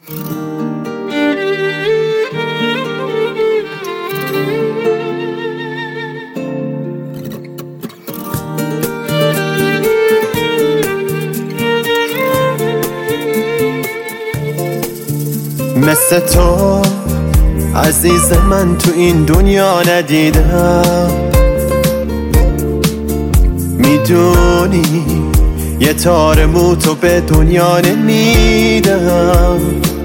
مثل تو عزیز من تو این دنیا ندیدم، میدونی یه تار موتو به دنیا نمیدم.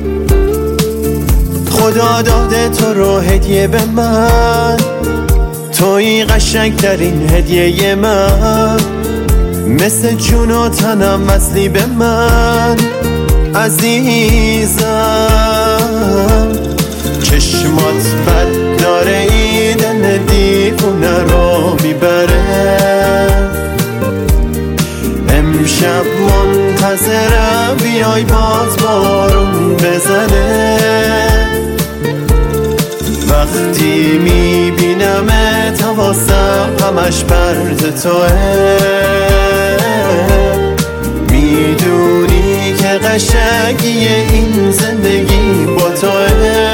خدا داده تو رو هدیه به من، توی قشنگترین هدیه من، مثل جون و تنم وصلی به من عزیزم. چشمات بد داره این دل دیوونه رو میبره، امشب منتظرم بیای باز بارون بزنه. وقتی میبینمت حواسم همش پرت توه، میدونی که قشنگی این زندگی با توه.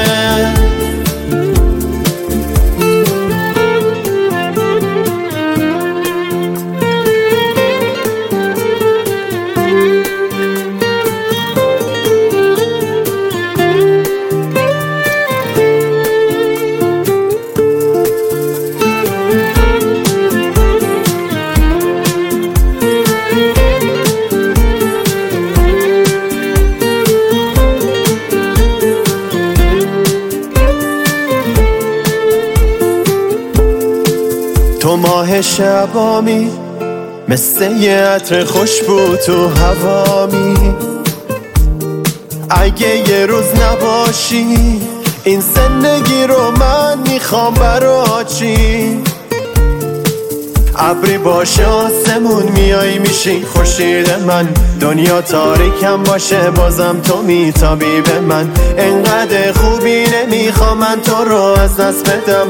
تو ماه شبامی، مثل یه عطر خوشبو تو هوامی. اگه یه روز نباشی این زندگی رو من میخوام برا چی؟ ابری باشه آسمون میای میشی خورشید من، دنیا تاریکم باشه بازم تو میتابی به من. انقدر خوبی نمیخوام من تو رو از دست بدم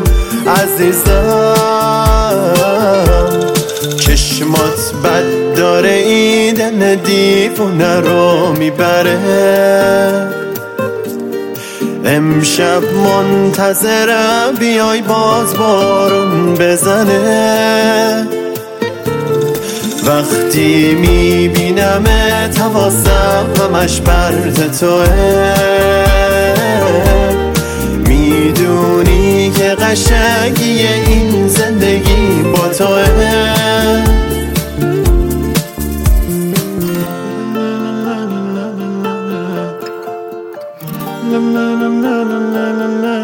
عزیزم. چشمات بد داره این دل دیوونه رو میبره، امشب منتظرم بیای باز بارون بزنه. وقتی میبینمت حواسم همش پرت توه، میدونی که قشنگی این زندگی با توه. Na na na na na na na.